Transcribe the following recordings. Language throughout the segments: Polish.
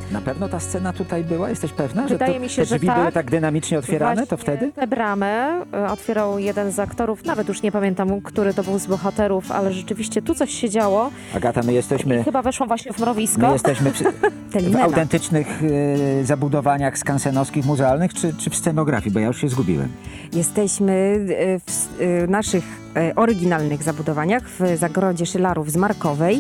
Na pewno ta scena tutaj była? Jesteś pewna, że Wydaje mi się, te że drzwi tak. były tak dynamicznie otwierane? Właśnie To wtedy? Tę bramę otwierał jeden z aktorów, nawet już nie pamiętam, który to był z bohaterów, ale rzeczywiście tu coś się działo. Agata, my I jesteśmy... chyba weszłam właśnie w My mrowisko. jesteśmy w Telimena. autentycznych zabudowaniach skansenowskich, muzealnych, czy w scenografii? Bo ja już się zgubiłem. Jesteśmy w naszych oryginalnych zabudowaniach w zagrodzie Szylarów z Markowej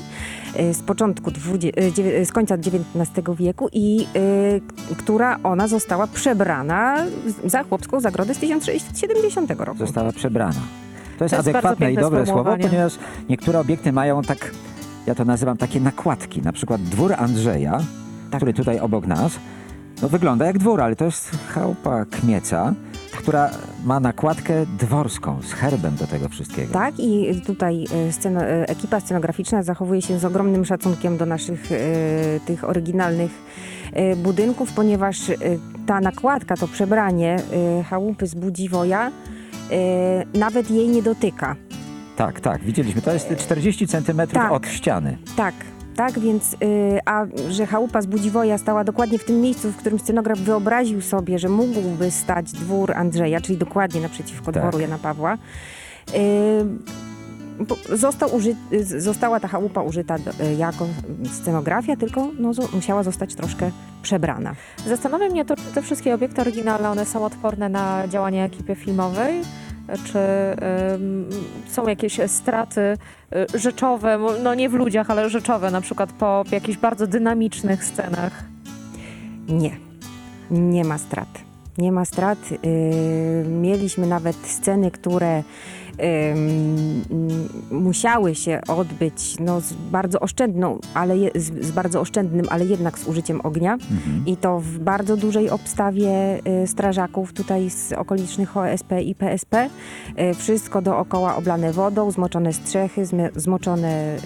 z końca XIX wieku i która ona została przebrana za chłopską zagrodę z 1670 roku. Została przebrana. To jest To jest bardzo adekwatne i piękne dobre słowo, sformułowanie. ponieważ niektóre obiekty mają tak, ja to nazywam takie nakładki. Na przykład dwór Andrzeja, Tak. który tutaj obok nas, no wygląda jak dwór, ale to jest chałupa Kmieca, która ma nakładkę dworską z herbem do tego wszystkiego. Tak, i tutaj ekipa scenograficzna zachowuje się z ogromnym szacunkiem do naszych tych oryginalnych budynków, ponieważ ta nakładka, to przebranie chałupy z Budziwoja nawet jej nie dotyka. Tak, tak, widzieliśmy. To jest 40 centymetrów Tak. od ściany. Tak, więc, a że chałupa z Budziwoja stała dokładnie w tym miejscu, w którym scenograf wyobraził sobie, że mógłby stać dwór Andrzeja, czyli dokładnie naprzeciwko Tak. dworu Jana Pawła, została ta chałupa użyta jako scenografia, tylko musiała zostać troszkę przebrana. Zastanawia mnie to, czy te wszystkie obiekty oryginalne, one są odporne na działanie ekipy filmowej? Czy są jakieś straty rzeczowe, no nie w ludziach, ale rzeczowe, na przykład po jakichś bardzo dynamicznych scenach? Nie ma strat. Nie ma strat. Mieliśmy nawet sceny, które musiały się odbyć z bardzo oszczędną, z bardzo oszczędnym, ale jednak z użyciem ognia. I to w bardzo dużej obstawie strażaków tutaj z okolicznych OSP i PSP. Wszystko dookoła oblane wodą, zmoczone strzechy, zmoczone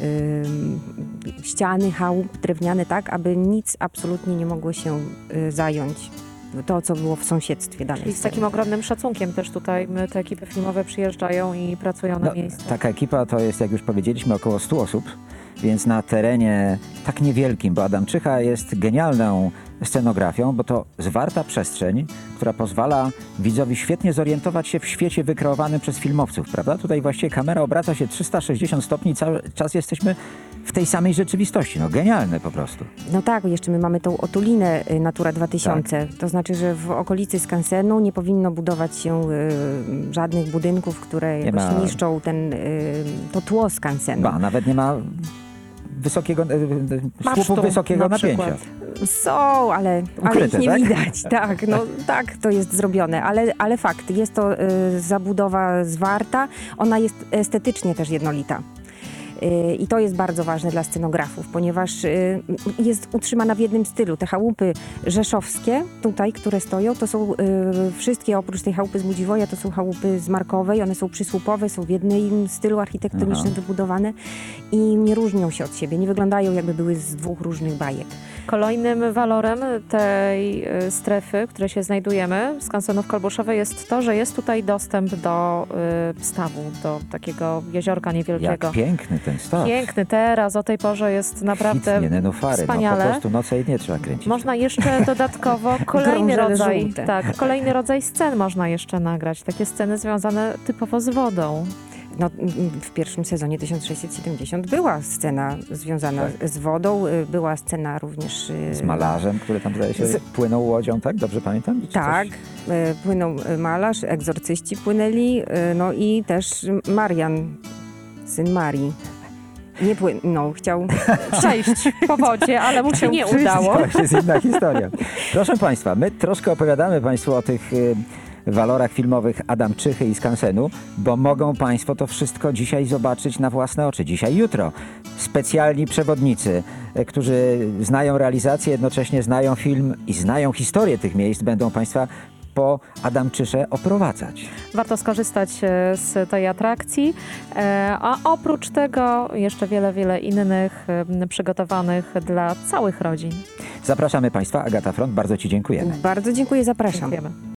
ściany, chałup drewniane, tak, aby nic absolutnie nie mogło się zająć. To, co było w sąsiedztwie danej Czyli z sceny. takim ogromnym szacunkiem też tutaj te ekipy filmowe przyjeżdżają i pracują na miejscu. Taka ekipa to jest, jak już powiedzieliśmy, około 100 osób, więc na terenie tak niewielkim, bo Adamczycha jest genialną scenografią, bo to zwarta przestrzeń, która pozwala widzowi świetnie zorientować się w świecie wykreowanym przez filmowców, prawda? Tutaj właściwie kamera obraca się 360 stopni, cały czas jesteśmy w tej samej rzeczywistości. No genialne po prostu. No tak, jeszcze my mamy tą otulinę Natura 2000. To znaczy, że w okolicy skansenu nie powinno budować się żadnych budynków, które jakoś ma- niszczą to tło skansenu. Ba, nawet nie ma wysokiego, Masztu słupów wysokiego na napięcia. przykład. Są, ale Ukryte, ich nie tak? widać. Tak, tak to jest zrobione, ale fakt, jest to zabudowa zwarta, ona jest estetycznie też jednolita. I to jest bardzo ważne dla scenografów, ponieważ jest utrzymana w jednym stylu. Te chałupy rzeszowskie tutaj, które stoją, to są wszystkie oprócz tej chałupy z Budziwoja, to są chałupy z Markowej. One są przysłupowe, są w jednym stylu architektonicznym wybudowane i nie różnią się od siebie. Nie wyglądają, jakby były z dwóch różnych bajek. Kolejnym walorem tej strefy, w której się znajdujemy, skansenu w Kolbuszowie, jest to, że jest tutaj dostęp do stawu, do takiego jeziorka niewielkiego. Jak piękny ten staw. Piękny teraz, o tej porze jest naprawdę Kwitnie, nenufary. wspaniale. No po prostu noce i dnie trzeba kręcić. Można jeszcze dodatkowo kolejny Grążele rodzaj, żółte. kolejny rodzaj scen można jeszcze nagrać. Takie sceny związane typowo z wodą. No, w pierwszym sezonie 1670 była scena związana z wodą, była scena również... Z malarzem, który tam zdaje się płynął łodzią, tak? Dobrze pamiętam? Czy Tak, coś? płynął malarz, egzorcyści płynęli, no i też Marian, syn Marii. Nie chciał Przejść po wodzie, ale mu się nie udało. To jest inna historia. Proszę Państwa, my troszkę opowiadamy Państwu o tych walorach filmowych Adamczychy i skansenu, bo mogą Państwo to wszystko dzisiaj zobaczyć na własne oczy. Dzisiaj, jutro. Specjalni przewodnicy, którzy znają realizację, jednocześnie znają film i znają historię tych miejsc, będą Państwa po Adamczysze oprowadzać. Warto skorzystać z tej atrakcji, a oprócz tego jeszcze wiele innych przygotowanych dla całych rodzin. Zapraszamy Państwa, Agata Front, bardzo Ci dziękujemy. Bardzo dziękuję, zapraszam. Dziękujemy.